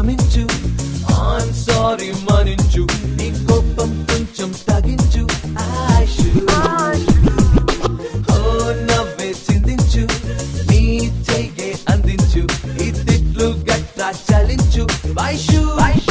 క్షమించు I'm sorry మనించు నీ కోపం కొంచెం తగ్గించు ఆశు ఓ నవ్వే చిందించు నీ చెయ్యే అందించు ఈ తిట్లు గట్రా చలించు వైషు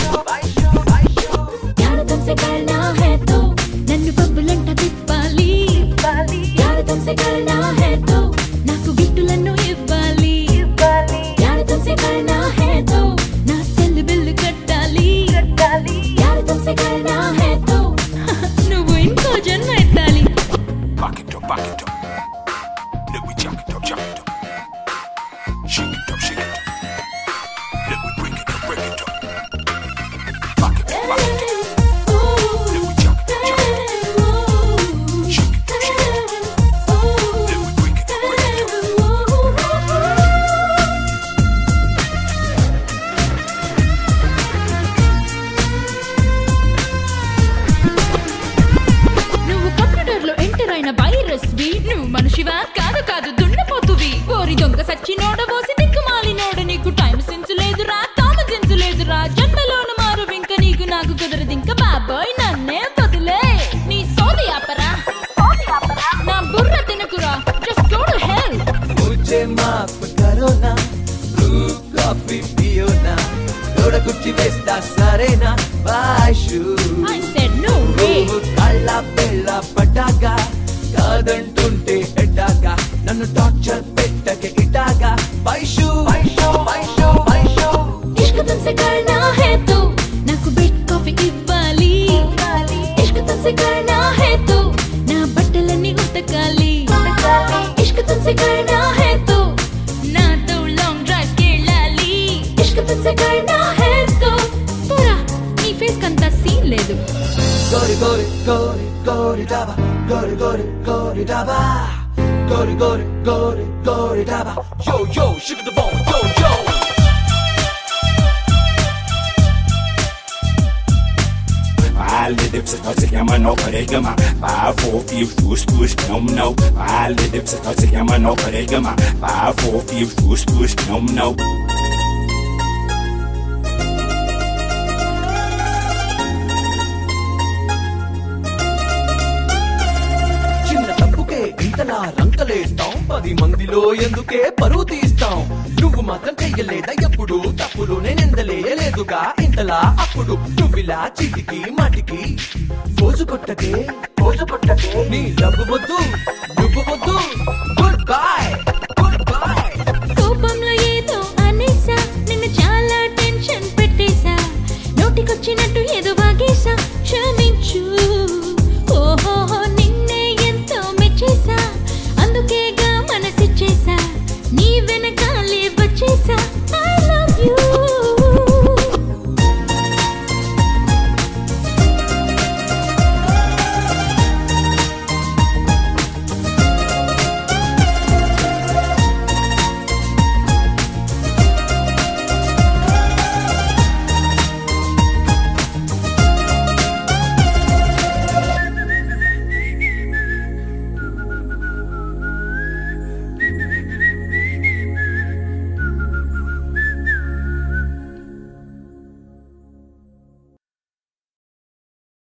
यार तुमसे करना है तो నన్ను బొబ్బులంట తిప్పాలి यार तुमसे करना है तो నాకు గిట్టులను ఇవ్వాలి यार तुमसे करना है तो నా సెల్ బిల్లు కట్టాలి यार तुमसे करना है तो నువ్వు ఇంకో జన్మ ఎత్తాలి Back it up, let me jack it up, shake it up, let me break it up, back it up, let me jack it up, shake it up, let me break it up. నువ్వు కంప్యూటర్లో enter అయిన virus వి నువ్వు మనిషివా కాదు దున్నపోతువి ఓరి దొంగ సచ్చి నోడబోసి దిక్కుమాలి నోడ నీకు టైం సెన్స్ లేదురా కామన్ సెన్స్ లేదురా జన్మలోన మారు ఇంక నీకు నాకు కుదరదింక బాబోయ్ నన్నే వదిలే నీ సోది ఆపరా నా బుర్ర తినకురా జస్ట్ గో టు హెల్ मुझे माफ करो ना ब्लू कॉफी पियो ना थोड़ा कुछ वेस्ता सरेना वाशु I said no way కళ్ళ పిల్ల పడ్డాగా కాదంటుంటే ఎడ్డాగా నన్ను టార్చర్ పెట్టకే ఇటాగా వైషు इश्क तुमसे करना है तो నాకు బెడ్ కాఫీ ఇవ్వాలి इश्क तुमसे करना है तो నా బట్టలన్నీ ఉతకాలి इश्क तुमसे करना है तो నాతో లాంగ్ డ్రైవ్ కెళ్ళాలి इश्क तुमसे करना है तो పూరా నీ ఫేస్ కంత సీన్ లేదు గోరి గోరి గోరి గోరి డాబా గోరి గోరి గోరి డాబా గోరి గోరి గోరి గోరి డాబా yo yo sugar the bone yo yo Alle dipse hat sich immer noch regema. War vor 4 Stuß genommen no. Alle dipse hat sich immer noch regema. War vor 4 Stuß genommen no. చిన్న తప్పుకే ఇంతలా రంకలేస్తాం 10 మందిలో ఎందుకే పరువు తీస్తాం నువ్వు మాత్రం చెయ్యలేదా ఎప్పుడు తప్పులు నేనెందలేయలేదుగా ఇంతలా అప్పుడు నువ్విలా చిటికి మాటికి పోజు కొట్టకే నీ లవ్వు వద్దు నువ్వు వద్దు